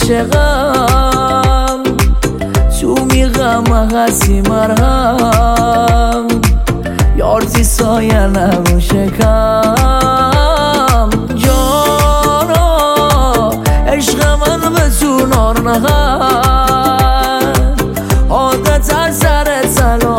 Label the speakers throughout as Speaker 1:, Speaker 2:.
Speaker 1: عاشقم تو میغم هستی مرهم یارتی سایه نبو شکم جانا عشق من به تو نار نهد عادت هر سر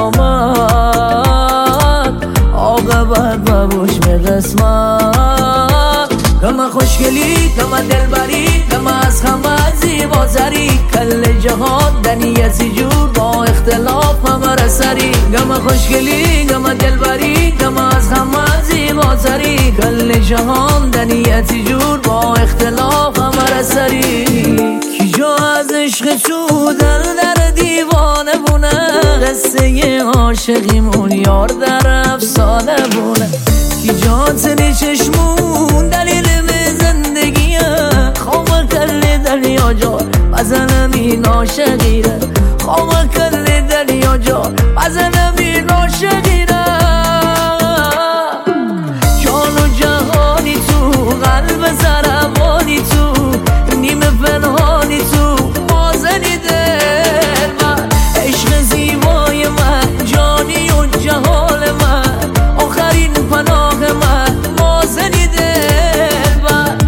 Speaker 1: سلامت عاقبت ببوش به قسمت غم خوشگلی غم دلبری غم از همه زیباتری کل جهان دنیتی جور با اختلاف همه سری غم خوشگلی غم دلبری غم از همه زیباتری کل جهان دنیتی جور با اختلاف همه سری کی جا از عشق تو دل در دیوانه بونه قصه عاشقیمون یار در افسانه بونه کی جا تنی چشمون دلیل زندگیه خواب کل دنیا جا بزنم این عاشقیره خواب کل دنیا جا بزنم این عاشقیره جان و جهانی تو قلب زرمانی تو نیمه پنهانی تو مازنی دل من عشق زیبای من جانی و جهان من آخرین پناه من مازنی دل من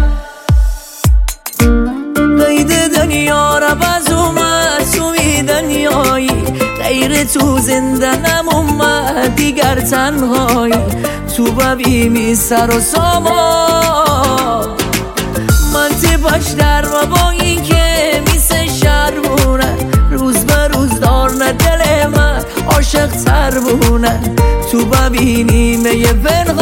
Speaker 1: قید دنیا را باز اومد توی دنیایی غیر تو زنده نمومد دیگر تنهایی تو ببیمی سر و سامان من تیپاش در و با این که میسه شرمونه روز به روز دارنه دل من عاشق تر بونه تو ببینیم یه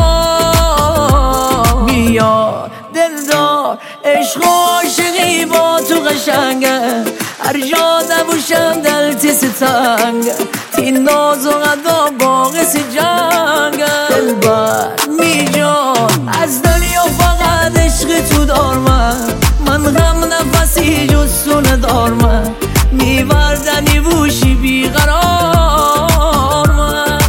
Speaker 1: پنهان بیا دلدار عشق و عاشقی با تو قشنگه هر جا نبوشم دلتی ستنگه تین ناز و غدا باقی جنگه دلبر می جان از دنیا فقط عشق تو دار من غم نفسی جستونه دار من میوردنی بوشی بیقرار من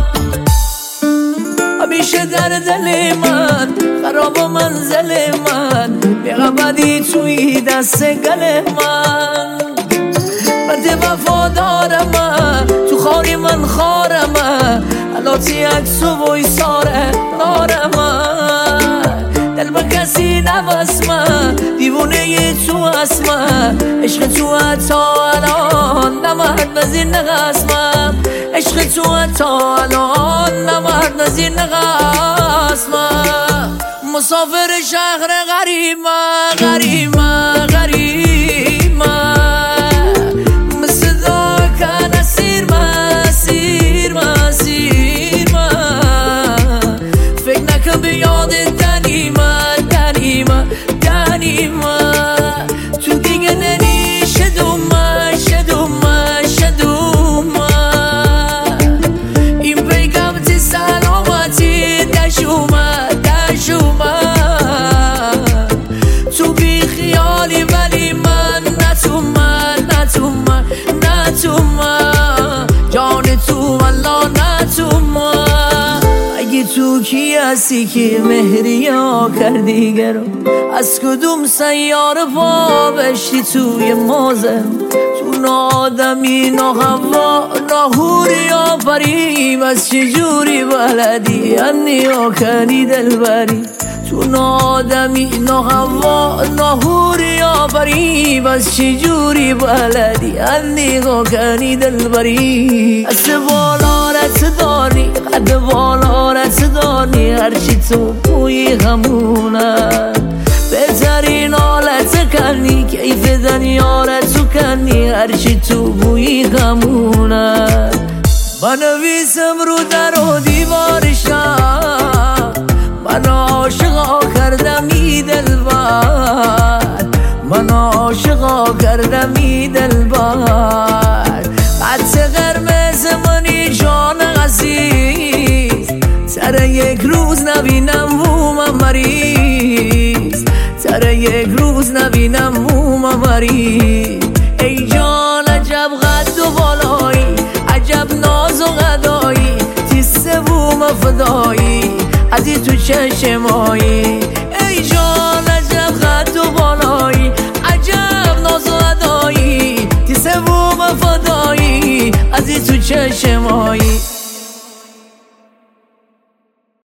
Speaker 1: همیشه در دل من خراب و منزل من بیغبدی توی دست گل من بده وفادارم من تو خاری من خارم من علاتی عکس و ویساره نارم من دل با کسی نبست من دیوونه ی تو هست من عشق تو حتا الان نمرد نزیر نقسمم عشق تو حتا الان نمرد نزیر نقسمم مسافر شهر غریب من غریب من غریب من مثل داکن اسیر من سیر من سیر من فکر نکن به یاد دنی من دنی من دنی من تو دیگه ننی شدوم من شدوم من شدوم من این پیگم تی سلامتی دشومد دشومد تو بی خیالی ولی من نتو من نتو من نتو من جان تو والله نتو من اگه تو کی هستی که مهری ها کردی گرم از کدوم سیاره پا بشتی توی موزه تو نادمی نا هوا نا هوری ها پریم از چجوری بلدی انی ها کنی دل بری تو نادمی نا هوا نا هوری ها پریم از چجوری بلدی انی ها کنی دل بری از بالا رت داری قد بالا رت داری هرچی تو بوی همونه بهترین حالت کنی کیف دنیا را تو کنی هرچی تو بوی غمونه بنویسم رو در و دیوارشم من عاشقا کردم ای دلبر من عاشقا کردم ای دلبر خط قرمز منی جان عزیز سر یک روز نبینم و من مریض سر یک روز نبینم و من مریض ای جان عجب قد و بالایی عجب ناز و غدایی تیسه و مفدایی ازی تو چشمایی ای جان عجب قد و بالایی عجب ناز و غدایی چشم